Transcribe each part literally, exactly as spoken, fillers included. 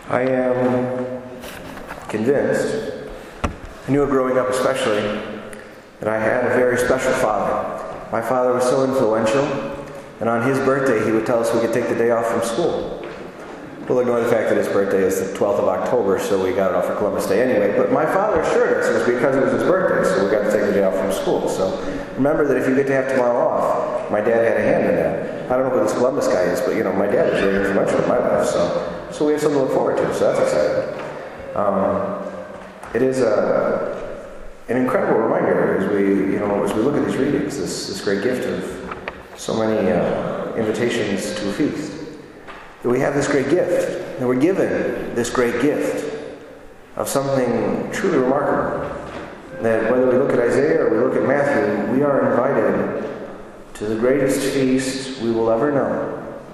I am convinced, I knew it growing up especially, that I had a very special father. My father was so influential, and on his birthday he would tell us we could take the day off from school. We'll ignore the fact that his birthday is the twelfth of October, so we got it off for Columbus Day anyway. But my father assured us it was because it was his birthday, so we got to take the day off from school. So remember that if you get to have tomorrow off, my dad had a hand in that. I don't know who this Columbus guy is, but you know, my dad is very influential in my life, so so we have something to look forward to. So that's exciting. Um, it is a, an incredible reminder as we you know as we look at these readings, this this great gift of so many uh, invitations to a feast. That we have this great gift, that we're given this great gift of something truly remarkable. That whether we look at Isaiah or we look at Matthew, we are invited to the greatest feast we will ever know.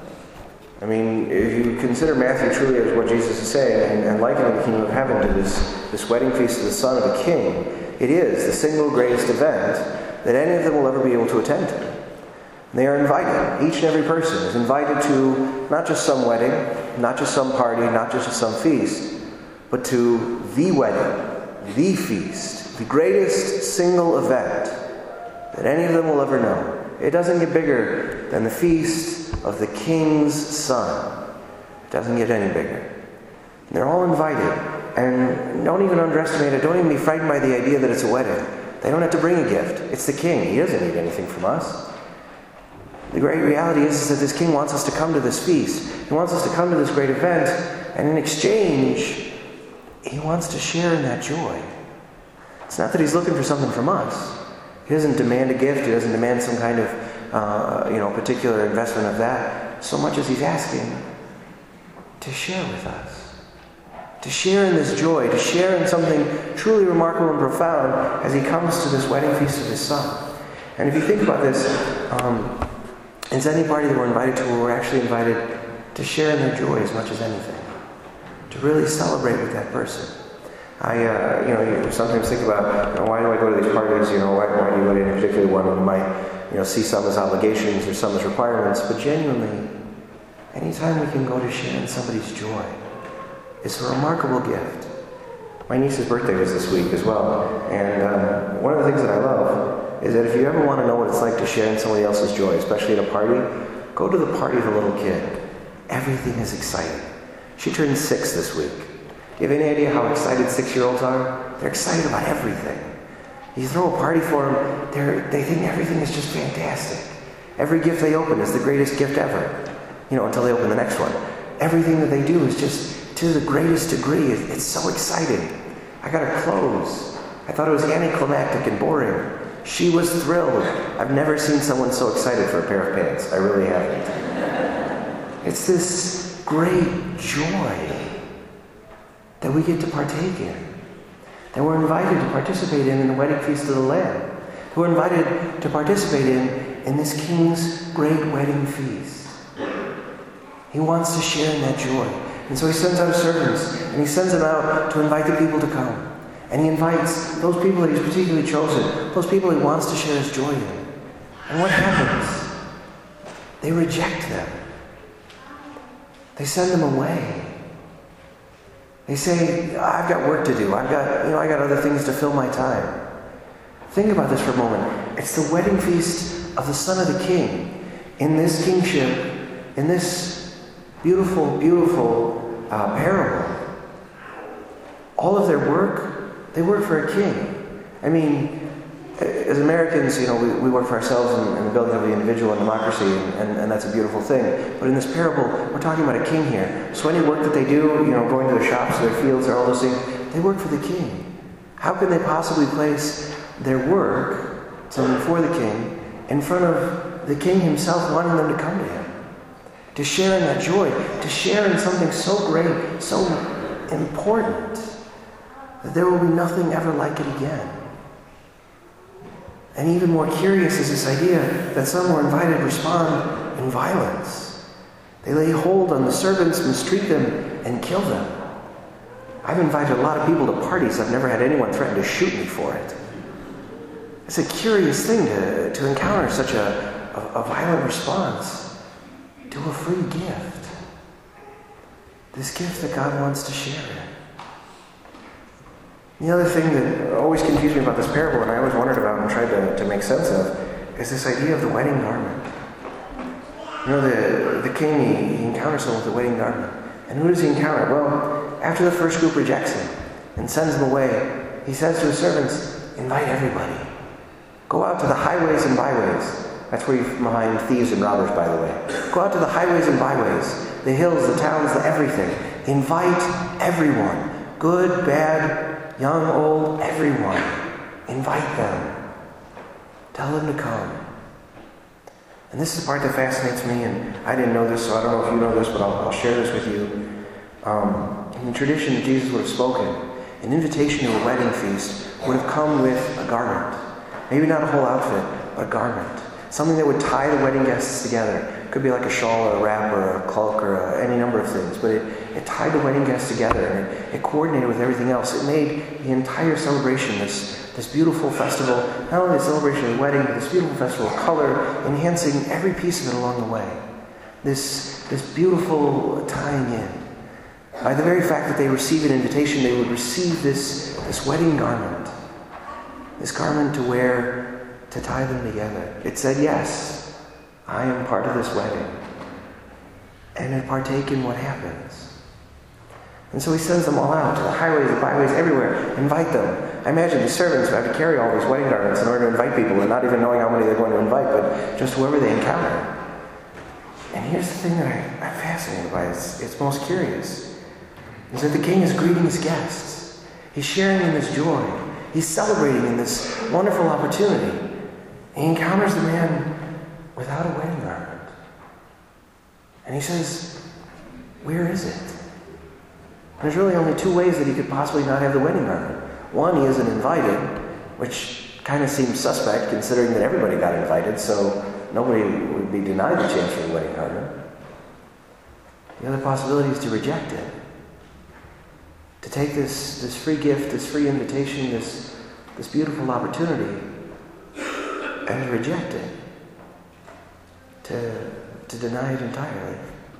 I mean, if you consider Matthew truly as what Jesus is saying, and, and likening the kingdom of heaven to this, this wedding feast of the Son of a King, it is the single greatest event that any of them will ever be able to attend to. They are invited. Each and every person is invited to not just some wedding, not just some party, not just some feast, but to the wedding, the feast, the greatest single event that any of them will ever know. It doesn't get bigger than the feast of the King's Son. It doesn't get any bigger. And they're all invited. And don't even underestimate it. Don't even be frightened by the idea that it's a wedding. They don't have to bring a gift. It's the King. He doesn't need anything from us. The great reality is, is that this King wants us to come to this feast. He wants us to come to this great event, and in exchange, he wants to share in that joy. It's not that he's looking for something from us. He doesn't demand a gift. He doesn't demand some kind of, uh, you know, particular investment of that, so much as he's asking to share with us. To share in this joy, to share in something truly remarkable and profound as he comes to this wedding feast of his Son. And if you think about this, um, it's any party that we're invited to where we're actually invited to share in their joy as much as anything. To really celebrate with that person. I, uh, you know, you sometimes think about, you know, why do I go to these parties? You know, why, why do you go to any particular one? We might, you know, see some as obligations or some as requirements, but genuinely, anytime we can go to share in somebody's joy, it's a remarkable gift. My niece's birthday was this week as well, and um, one of the things that I love is that if you ever want to know what it's like to share in somebody else's joy, especially at a party, go to the party of a little kid. Everything is exciting. She turned six this week. Do you have any idea how excited six-year-olds are? They're excited about everything. You throw a party for them, they're, they think everything is just fantastic. Every gift they open is the greatest gift ever, you know, until they open the next one. Everything that they do is just to the greatest degree. It's so exciting. I got her clothes. I thought it was anticlimactic and boring. She was thrilled. I've never seen someone so excited for a pair of pants. I really haven't. It's this great joy that we get to partake in. That we're invited to participate in in the wedding feast of the Lamb. That we're invited to participate in in this King's great wedding feast. He wants to share in that joy. And so he sends out servants, and he sends them out to invite the people to come. And he invites those people that he's particularly chosen, those people he wants to share his joy in. And what happens? They reject them. They send them away. They say, I've got work to do. I've got, you know, I got other things to fill my time. Think about this for a moment. It's the wedding feast of the Son of the King. In this kingship, in this beautiful, beautiful uh, parable, all of their work, they work for a king. I mean, as Americans, you know, we, we work for ourselves in, in the building of the individual and democracy, and, and, and that's a beautiful thing. But in this parable, we're talking about a king here. So any work that they do, you know, going to their shops, their fields, or all those things, they work for the king. How can they possibly place their work, something for the king, in front of the king himself, wanting them to come to him? To share in that joy, to share in something so great, so important, that there will be nothing ever like it again. And even more curious is this idea that some who are invited respond in violence. They lay hold on the servants, mistreat them, and kill them. I've invited a lot of people to parties. I've never had anyone threaten to shoot me for it. It's a curious thing to, to encounter such a, a, a violent response to a free gift. this gift that God wants to share in. The other thing that always confused me about this parable, and I always wondered about and tried to, to make sense of, is this idea of the wedding garment. You know, the, the king, he, he encounters someone with the wedding garment. And who does he encounter? Well, after the first group rejects him and sends him away, he says to his servants, invite everybody. Go out to the highways and byways. That's where you find thieves and robbers, by the way. Go out to the highways and byways, the hills, the towns, the everything. Invite everyone. Good, bad, young, old, everyone. Invite them. Tell them to come. And this is the part that fascinates me, and I didn't know this, so I don't know if you know this, but I'll, I'll share this with you. Um, in the tradition that Jesus would have spoken, an invitation to a wedding feast would have come with a garment. Maybe not a whole outfit, but a garment. Something that would tie the wedding guests together. It could be like a shawl or a wrap or a cloak or a, any number of things, but it, it tied the wedding guests together, and it, it coordinated with everything else. It made the entire celebration this, this beautiful festival, not only the celebration of the wedding, but this beautiful festival of color, enhancing every piece of it along the way. This, this beautiful tying in. By the very fact that they receive an invitation, they would receive this, this wedding garment. This garment to wear to tie them together. It said, yes, I am part of this wedding. And to partake in what happens. And so he sends them all out to the highways, the byways, everywhere. Invite them. I imagine the servants would have to carry all these wedding garments in order to invite people, and not even knowing how many they're going to invite, but just whoever they encounter. And here's the thing that I, I'm fascinated by. It's, it's most curious. Is that the king is greeting his guests. He's sharing in this joy. He's celebrating in this wonderful opportunity. He encounters the man without a wedding garment. And he says, where is it? And there's really only two ways that he could possibly not have the wedding garment. One, he isn't invited, which kind of seems suspect considering that everybody got invited, so nobody would be denied the chance for the wedding garment. The other possibility is to reject it. To take this, this free gift, this free invitation, this, this beautiful opportunity, and to reject it. To, to deny it entirely.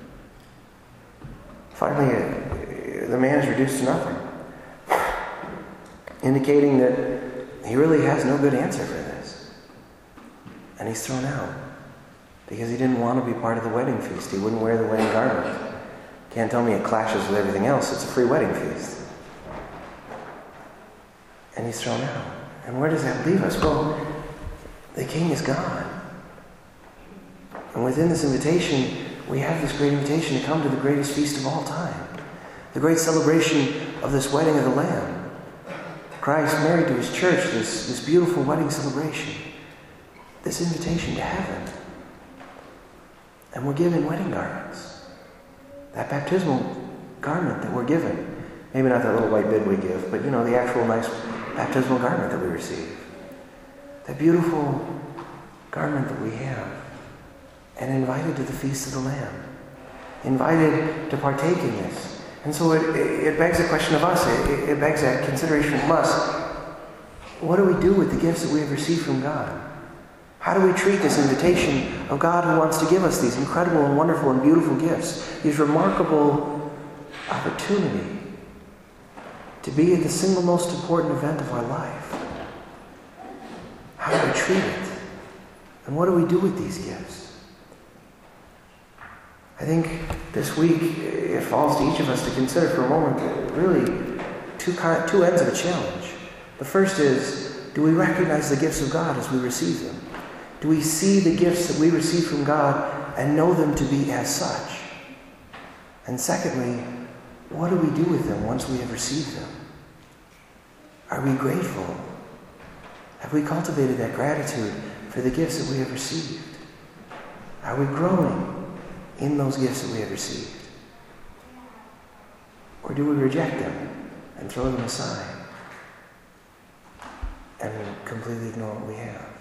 Finally, uh, the man is reduced to nothing. Indicating that he really has no good answer for this. And he's thrown out. Because he didn't want to be part of the wedding feast. He wouldn't wear the wedding garment. Can't tell me it clashes with everything else. It's a free wedding feast. And he's thrown out. And where does that leave us? Well, the king is gone. And within this invitation, we have this great invitation to come to the greatest feast of all time. The great celebration of this wedding of the Lamb. Christ married to his church, this, this beautiful wedding celebration. This invitation to heaven. And we're given wedding garments. That baptismal garment that we're given. Maybe not that little white bib we give, but you know, the actual nice baptismal garment that we receive. That beautiful garment that we have. And invited to the feast of the Lamb. Invited to partake in this. And so it, it begs a question of us. It, it begs that consideration from us. What do we do with the gifts that we have received from God? How do we treat this invitation of God who wants to give us these incredible and wonderful and beautiful gifts? These remarkable opportunity to be at the single most important event of our life. How do we treat it? And what do we do with these gifts? I think this week it falls to each of us to consider for a moment really two, two ends of a challenge. The first is, do we recognize the gifts of God as we receive them? Do we see the gifts that we receive from God and know them to be as such? And secondly, what do we do with them once we have received them? Are we grateful? Have we cultivated that gratitude for the gifts that we have received? Are we growing in those gifts that we have received? Or do we reject them and throw them aside and completely ignore what we have?